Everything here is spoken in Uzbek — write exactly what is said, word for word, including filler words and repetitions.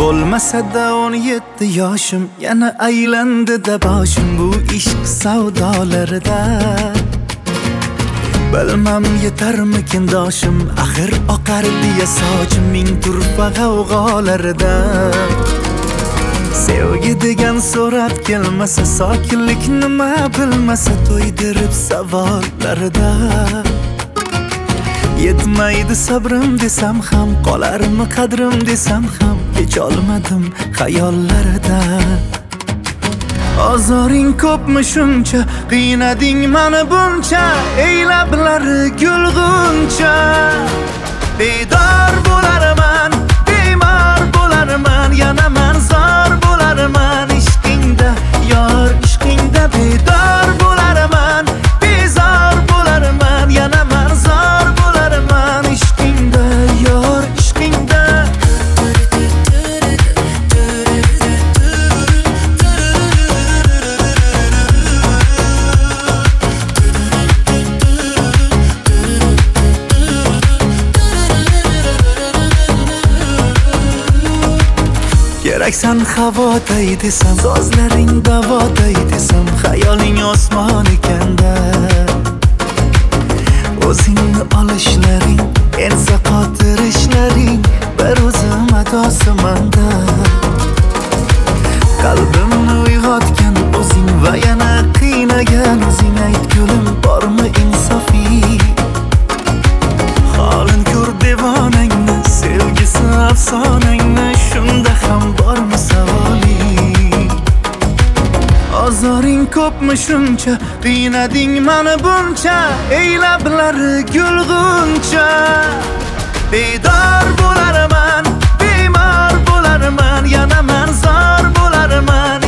Bo'lmasa-da o'n yetti yoshim, yana aylandi-da boshim bu ishq savdolarida. Bilmam yetarmikin doshim, axir oqar deya sochim ming turfa g'avg'olarida. Sevgi degan so'rab kelmasa, sokinlik nima bilmasa, to'ydirib savollarida. Yetmaydi sabrim desam ham, qolarmi qadrim desam ham, kecholmadim xayollarida. Ozoring ko'pmi shuncha, qiynading mani buncha, ey lablari gulg'uncha. Bedor bo'larman, bemor bo'larman, yana man zor bo'larman ishqingda, yor ishqingda. Bedor bo'larman, bezor bo'larman, yana man zor bo'larman ishqingda, yor ishqingda. Keraksan havoday desam, so'zlaring davoday desam, xayoling osmon ekanda. O'zingni olishlaring, ensa qotirishlaring, bir o'zim adosimanda. Qalbimni uyg'otgan o'zing va yana qiynagan o'zing, ayt gulim bormi insofiy? Holin ko'r devonangni, sevgisi afsonangni, shunda ham bormi savoling? Ozoring ko'pmi shuncha, qiynading mani buncha, ey lablari gulg'uncha. Bedor bo'larman, bemor bo'larman, yana man zor bo'larman